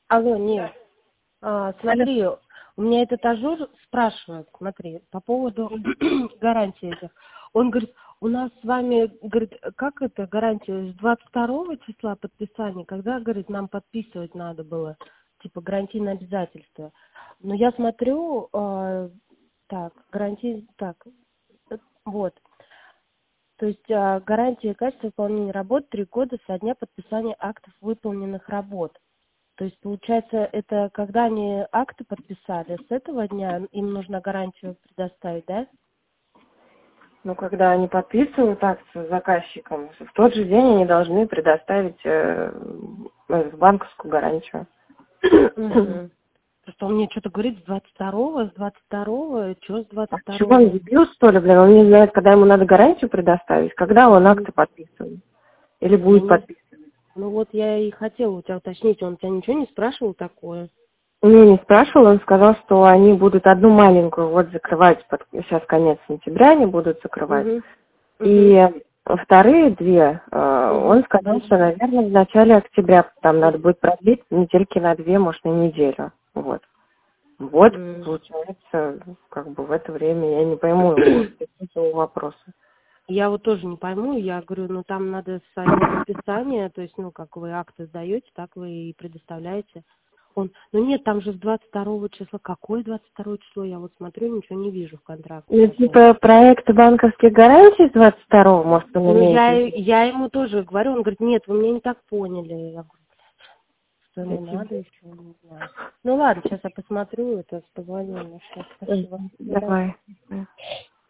Алло, нет. Смотри, у меня этот ажур спрашивает, смотри, по поводу гарантии этих. Он говорит, у нас с вами, говорит, как это гарантия, с 22 числа подписания, когда, говорит, нам подписывать надо было, типа гарантийное обязательство. Но я смотрю, так, гарантия, так, вот. То есть гарантия качества выполнения работ 3 года со дня подписания актов выполненных работ. То есть, получается, это когда они акты подписали, с этого дня им нужно гарантию предоставить, да? Ну, когда они подписывают акцию с заказчиком, в тот же день они должны предоставить банковскую гарантию. Угу. Просто он мне что-то говорит с 22-го, что с А чего он 22-го? дебил, что ли, блин? Он не знает, когда ему надо гарантию предоставить, когда он акты подписывает. Или Я будет не... подписывать. Ну вот я и хотела у тебя уточнить, он тебя ничего не спрашивал такое? Ну, не спрашивал, он сказал, что они будут одну маленькую вот закрывать, сейчас конец сентября они будут закрывать. Угу. И вторые две, Угу. он сказал, что, наверное, в начале октября там надо будет продлить недельки на 2, может, на неделю. Вот. Вот, получается, как бы в это время я не пойму его вопроса. Я вот тоже не пойму, я говорю, ну там надо со дня подписания, то есть, ну, как вы акты сдаете, так вы и предоставляете. Он, ну нет, там же с 22 числа. Какое 22 число? Я вот смотрю, ничего не вижу в контракте Ну, такого. типа, проект банковских гарантий с 22-го, может, он Ну, имеет в я ему тоже говорю, он говорит, нет, вы меня не так поняли. Я говорю, что ему виду? надо еще, не знаю. Ну ладно, сейчас я посмотрю, это позвоню ему сейчас. Спасибо. До свидания. Давай.